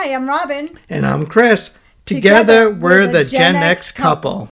Hi, I'm Robin. And I'm Chris. Together we're the Gen X couple.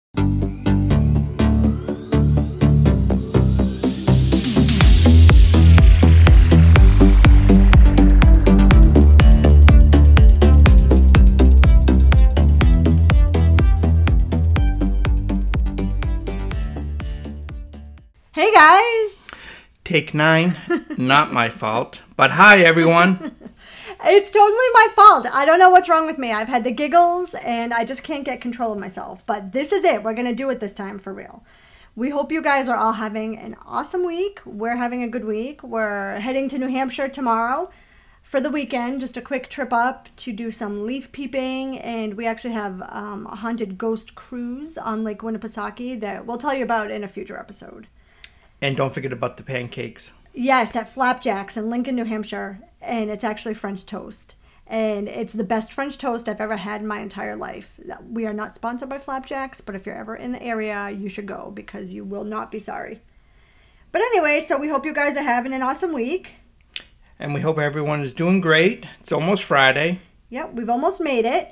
Hey guys! Take 9. Not my fault. But hi, everyone. It's totally my fault. I don't know what's wrong with me. I've had the giggles and I just can't get control of myself. But this is it. We're going to do it this time for real. We hope you guys are all having an awesome week. We're having a good week. We're heading to New Hampshire tomorrow for the weekend. Just a quick trip up to do some leaf peeping. And we actually have a haunted ghost cruise on Lake Winnipesaukee that we'll tell you about in a future episode. And don't forget about the pancakes. Yes, at Flapjacks in Lincoln, New Hampshire. And it's actually French toast. And it's the best French toast I've ever had in my entire life. We are not sponsored by Flapjacks, but if you're ever in the area, you should go because you will not be sorry. But anyway, so we hope you guys are having an awesome week. And we hope everyone is doing great. It's almost Friday. Yep, we've almost made it.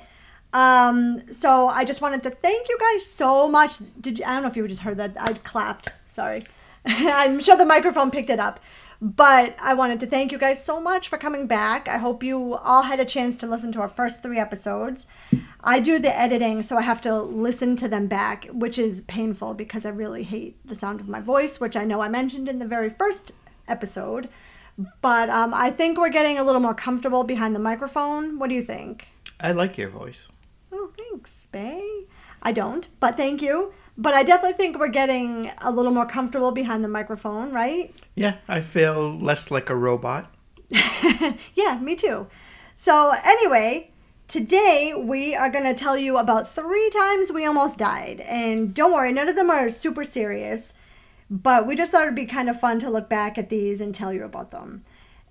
So I just wanted to thank you guys so much. I don't know if you just heard that. I clapped. Sorry. I'm sure the microphone picked it up. But I wanted to thank you guys so much for coming back. I hope you all had a chance to listen to our first 3 episodes. I do the editing, so I have to listen to them back, which is painful because I really hate the sound of my voice, which I know I mentioned in the very first episode. But I think we're getting a little more comfortable behind the microphone. What do you think? I like your voice. Oh, thanks, Bae. I don't, but thank you. But I definitely think we're getting a little more comfortable behind the microphone, right? Yeah, I feel less like a robot. Yeah, me too. So anyway, today we are going to tell you about 3 times we almost died. And don't worry, none of them are super serious. But we just thought it'd be kind of fun to look back at these and tell you about them.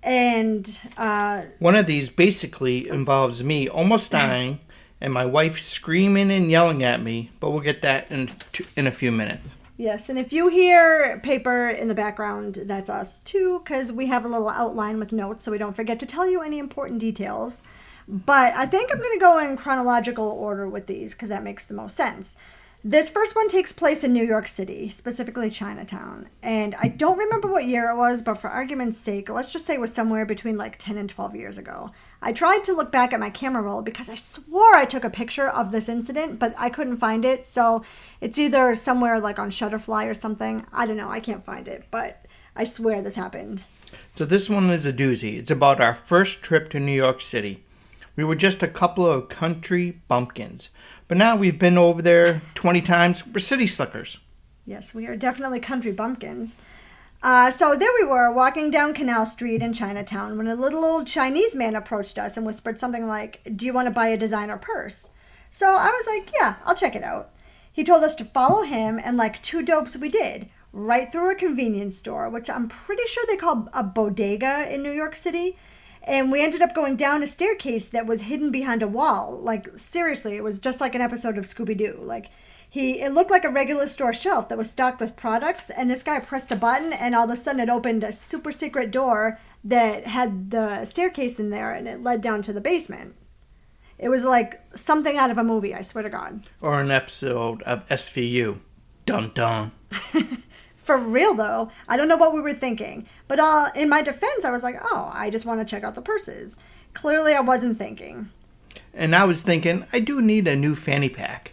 And one of these basically involves me almost dying and my wife screaming and yelling at me, but we'll get that in a few minutes. Yes, and if you hear paper in the background, that's us too, because we have a little outline with notes so we don't forget to tell you any important details. But I think I'm going to go in chronological order with these, because that makes the most sense. This first one takes place in New York City, specifically Chinatown. And I don't remember what year it was, but for argument's sake, let's just say it was somewhere between like 10 and 12 years ago. I tried to look back at my camera roll because I swore I took a picture of this incident, but I couldn't find it. So it's either somewhere like on Shutterfly or something. I don't know. I can't find it, but I swear this happened. So this one is a doozy. It's about our first trip to New York City. We were just a couple of country bumpkins. But now we've been over there 20 times. We're city slickers. Yes, we are definitely country bumpkins. So there we were, walking down Canal Street in Chinatown when a little old Chinese man approached us and whispered something like, "Do you want to buy a designer purse?" So I was like, yeah, I'll check it out. He told us to follow him, and like 2 dopes we did, right through a convenience store, which I'm pretty sure they call a bodega in New York City. And we ended up going down a staircase that was hidden behind a wall. Like, seriously, it was just like an episode of Scooby-Doo. Like, it looked like a regular store shelf that was stocked with products, and this guy pressed a button, and all of a sudden it opened a super secret door that had the staircase in there, and it led down to the basement. It was like something out of a movie, I swear to God. Or an episode of SVU. Dun dun. For real, though, I don't know what we were thinking. But in my defense, I was like, oh, I just want to check out the purses. Clearly, I wasn't thinking. And I was thinking, I do need a new fanny pack.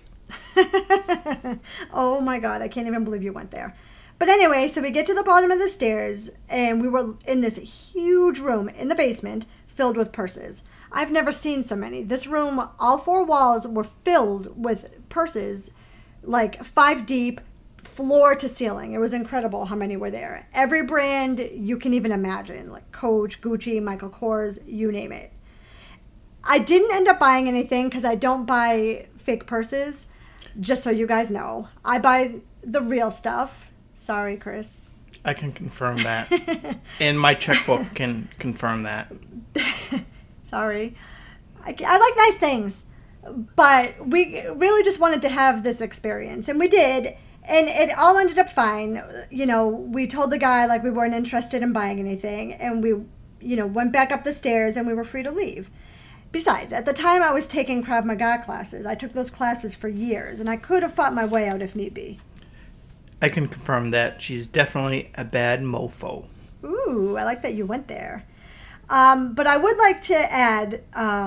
Oh, my God. I can't even believe you went there. But anyway, so we get to the bottom of the stairs, and we were in this huge room in the basement filled with purses. I've never seen so many. This room, all 4 walls were filled with purses, like 5 deep, floor to ceiling. It was incredible how many were there. Every brand you can even imagine, like Coach, Gucci, Michael Kors, you name it. I didn't end up buying anything because I don't buy fake purses, just so you guys know. I buy the real stuff. Sorry, Chris. I can confirm that. And my checkbook can confirm that. Sorry. I like nice things, but we really just wanted to have this experience, and we did. And it all ended up fine. You know, we told the guy like we weren't interested in buying anything, and we, went back up the stairs and we were free to leave. Besides, at the time I was taking Krav Maga classes. I took those classes for years, and I could have fought my way out if need be. I can confirm that. She's definitely a bad mofo. Ooh, I like that you went there. But I would like to add,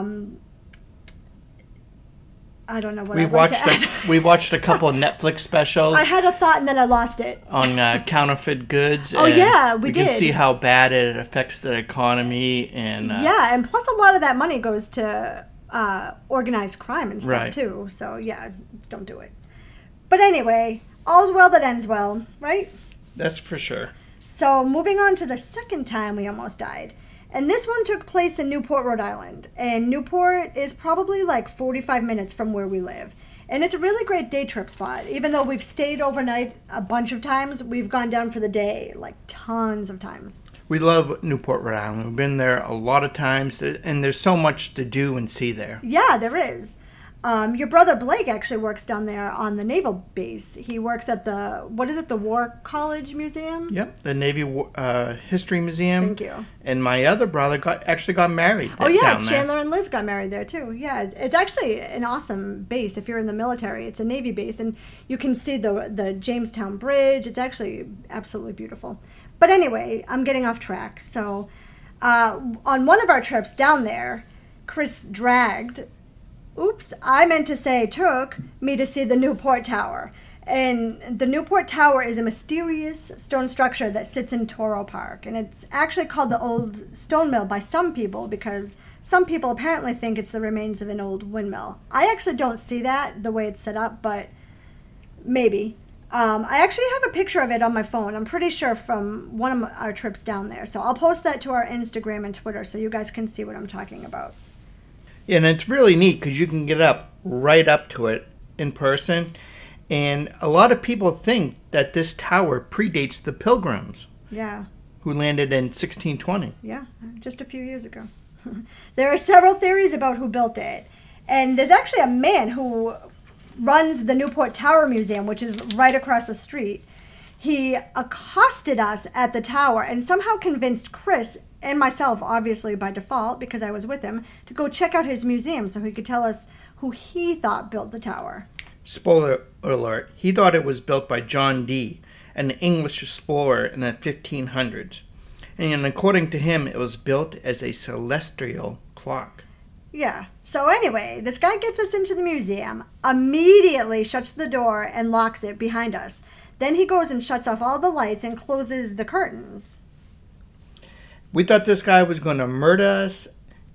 I don't know what I'd like to add. We watched a couple of Netflix specials. I had a thought and then I lost it. On counterfeit goods. Oh, yeah, we did. You can see how bad it affects the economy. And yeah, and plus a lot of that money goes to organized crime and stuff, right. too. So, yeah, don't do it. But anyway, all's well that ends well, right? That's for sure. So, moving on to the second time we almost died. And this one took place in Newport, Rhode Island. And Newport is probably like 45 minutes from where we live. And it's a really great day trip spot. Even though we've stayed overnight a bunch of times, we've gone down for the day like tons of times. We love Newport, Rhode Island. We've been there a lot of times. And there's so much to do and see there. Yeah, there is. Your brother Blake actually works down there on the naval base. He works at the War College Museum? Yep, the Navy History Museum. Thank you. And my other brother actually got married. Oh, yeah, down Chandler there. and Liz got married there, too. Yeah, it's actually an awesome base if you're in the military. It's a Navy base, and you can see the Jamestown Bridge. It's actually absolutely beautiful. But anyway, I'm getting off track. So on one of our trips down there, Chris took me to see the Newport Tower. And the Newport Tower is a mysterious stone structure that sits in Toro Park. And it's actually called the Old Stone Mill by some people because some people apparently think it's the remains of an old windmill. I actually don't see that the way it's set up, but maybe. I actually have a picture of it on my phone. I'm pretty sure from one of our trips down there. So I'll post that to our Instagram and Twitter so you guys can see what I'm talking about. Yeah, and it's really neat because you can get right up to it in person. And a lot of people think that this tower predates the Pilgrims. Yeah. Who landed in 1620. Yeah, just a few years ago. There are several theories about who built it. And there's actually a man who runs the Newport Tower Museum, which is right across the street. He accosted us at the tower and somehow convinced Chris and myself, obviously by default, because I was with him, to go check out his museum so he could tell us who he thought built the tower. Spoiler alert, he thought it was built by John Dee, an English explorer in the 1500s. And according to him, it was built as a celestial clock. Yeah. So anyway, this guy gets us into the museum, immediately shuts the door and locks it behind us. Then he goes and shuts off all the lights and closes the curtains. We thought this guy was going to murder us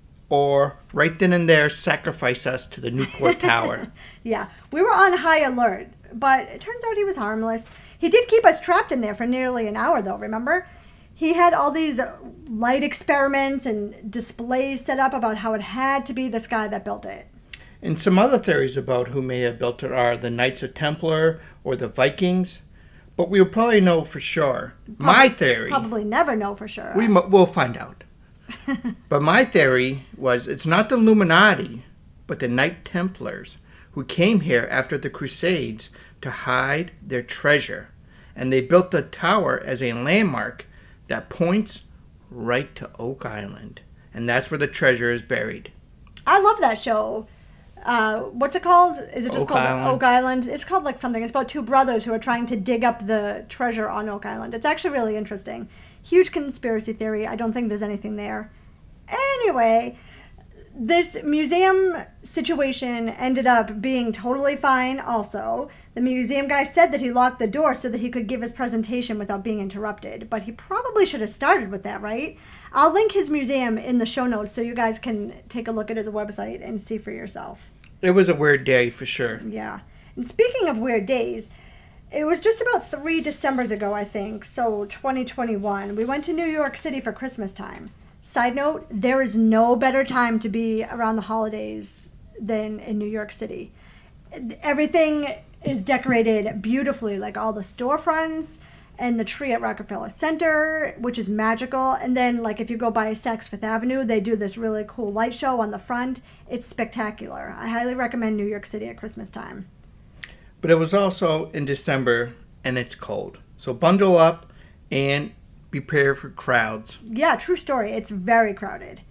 or right then and there sacrifice us to the Newport Tower. Yeah, we were on high alert, but it turns out he was harmless. He did keep us trapped in there for nearly an hour, though, remember? He had all these light experiments and displays set up about how it had to be this guy that built it. And some other theories about who may have built it are the Knights of Templar or the Vikings. But we'll probably know for sure. My theory... Probably never know for sure. We'll find out. But my theory was it's not the Illuminati, but the Knight Templars who came here after the Crusades to hide their treasure. And they built the tower as a landmark that points right to Oak Island. And that's where the treasure is buried. I love that show. What's it called? Is it just called Island. Oak Island? It's called like something. It's about two brothers who are trying to dig up the treasure on Oak Island. It's actually really interesting. Huge conspiracy theory. I don't think there's anything there. Anyway, this museum situation ended up being totally fine also. The museum guy said that he locked the door so that he could give his presentation without being interrupted. But he probably should have started with that, right? I'll link his museum in the show notes so you guys can take a look at his website and see for yourself. It was a weird day for sure. Yeah. And speaking of weird days, it was just about 3 Decembers ago, I think, so 2021. We went to New York City for Christmas time. Side note, there is no better time to be around the holidays than in New York City. Everything is decorated beautifully, like all the storefronts and the tree at Rockefeller Center, which is magical. And then, like, if you go by Saks Fifth Avenue, they do this really cool light show on the front. It's spectacular. I highly recommend New York City at Christmas time. But it was also in December, and it's cold. So bundle up and prepare for crowds. Yeah, true story. It's very crowded.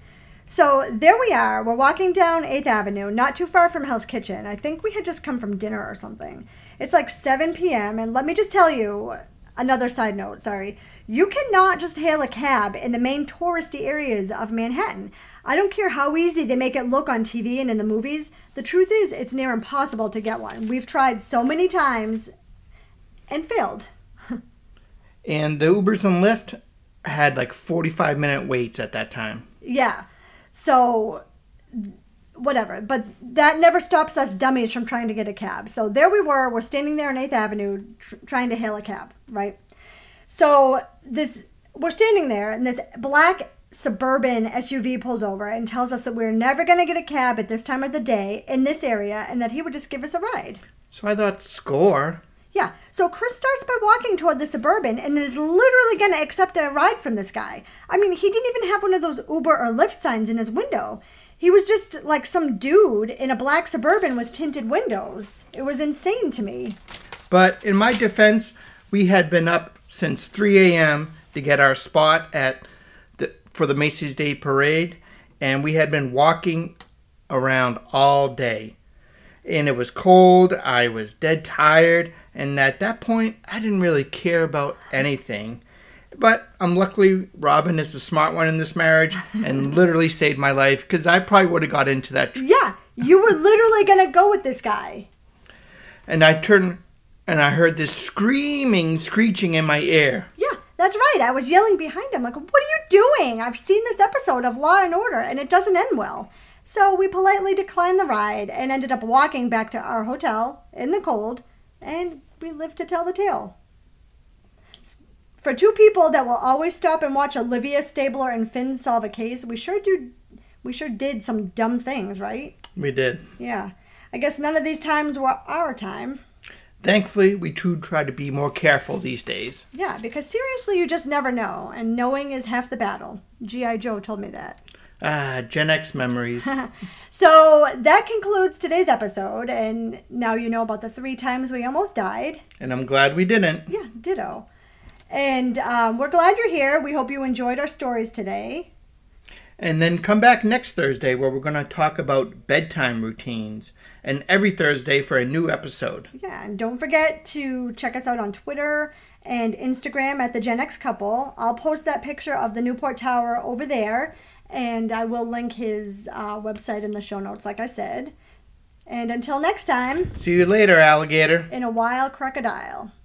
So there we are. We're walking down 8th Avenue, not too far from Hell's Kitchen. I think we had just come from dinner or something. It's like 7 p.m. And let me just tell you, another side note, sorry. You cannot just hail a cab in the main touristy areas of Manhattan. I don't care how easy they make it look on TV and in the movies. The truth is, it's near impossible to get one. We've tried so many times and failed. And the Ubers and Lyft had like 45-minute waits at that time. Yeah. So, whatever. But that never stops us dummies from trying to get a cab. So there we were. We're standing there on 8th Avenue trying to hail a cab, right? So we're standing there, and this black Suburban SUV pulls over and tells us that we're never going to get a cab at this time of the day in this area and that he would just give us a ride. So I thought, score. Yeah. So Chris starts by walking toward the Suburban and is literally going to accept a ride from this guy. I mean, he didn't even have one of those Uber or Lyft signs in his window. He was just like some dude in a black Suburban with tinted windows. It was insane to me. But in my defense, we had been up since 3 a.m. to get our spot for the Macy's Day Parade, and we had been walking around all day. And it was cold, I was dead tired, and at that point, I didn't really care about anything. But luckily, Robin is the smart one in this marriage and literally saved my life, because I probably would have got into that. Yeah, you were literally going to go with this guy. And I turned, and I heard this screeching in my ear. Yeah, that's right. I was yelling behind him, like, what are you doing? I've seen this episode of Law and Order, and it doesn't end well. So we politely declined the ride and ended up walking back to our hotel in the cold, and we lived to tell the tale. For two people that will always stop and watch Olivia Stabler and Finn solve a case, we sure did some dumb things, right? We did. Yeah. I guess none of these times were our time. Thankfully, we too try to be more careful these days. Yeah, because seriously, you just never know, and knowing is half the battle. G.I. Joe told me that. Gen X memories. So that concludes today's episode, and now you know about the 3 times we almost died. And I'm glad we didn't. Yeah, ditto. And we're glad you're here. We hope you enjoyed our stories today. And then come back next Thursday where we're going to talk about bedtime routines. And every Thursday for a new episode. Yeah, and don't forget to check us out on Twitter and Instagram at the Gen X Couple. I'll post that picture of the Newport Tower over there. And I will link his website in the show notes, like I said. And until next time. See you later, alligator. In a wild crocodile.